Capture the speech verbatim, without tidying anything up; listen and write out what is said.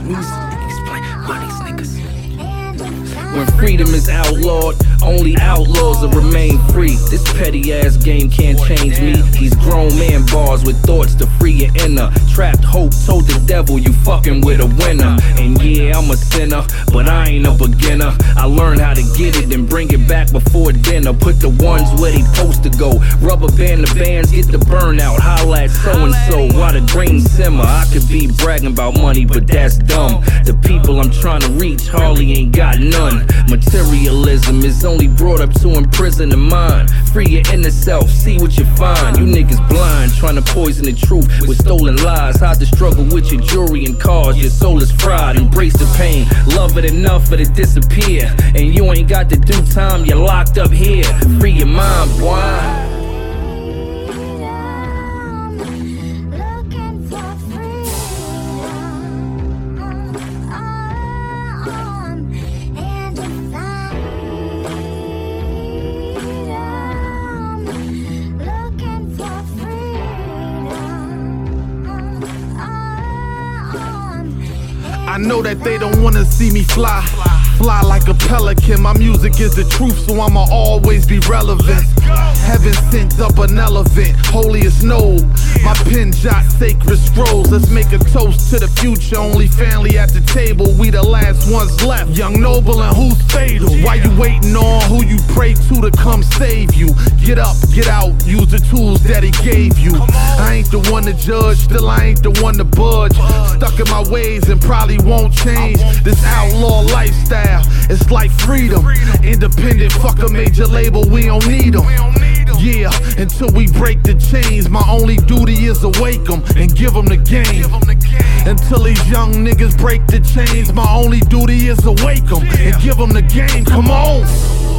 music. Explain why these niggas. When freedom is outlawed, only outlaws will remain free. This petty ass game can't change me. These grown man bars with thoughts to free your inner. Trapped hope told the devil you fucking with a winner. And yeah, I'm a sinner, but I ain't a beginner. I learned how to get it and bring it back before dinner. Put the ones where they supposed to go. Rubber band the bands, get the burnout. Holla at so-and-so while the grain simmer. I could be bragging about money, but that's dumb. The people I'm trying to reach hardly ain't got none. Materialism is only brought up to imprison the mind. Free your inner self, see what you find. You niggas blind, trying to poison the truth with stolen lies. Hide the struggle with your jewelry and cars. Your soul is fried, embrace the pain. Love it enough for it to disappear. And you ain't got to do time, you're locked up here. Free your mind, boy. I know that they don't wanna see me fly, fly like a pelican. My music is the truth, so I'ma always be relevant. Heaven sent up an elephant, holy as snow. My pen jot sacred scrolls. Let's make a toast to the future. Only family at the table, we the last ones left. Young noble and who's fatal? Why you waiting on who you pray to to come save you? Get up, get out, use the tools that he gave you. I ain't the one to judge, still I ain't the one to budge. Stuck in my ways and probably won't change. This outlaw lifestyle, it's like freedom. Independent, fuck a major label, we don't need them. Yeah, until we break the chains, my only duty is awake them and give them the game. Until these young niggas break the chains, my only duty is awake them and give them the game. Come on.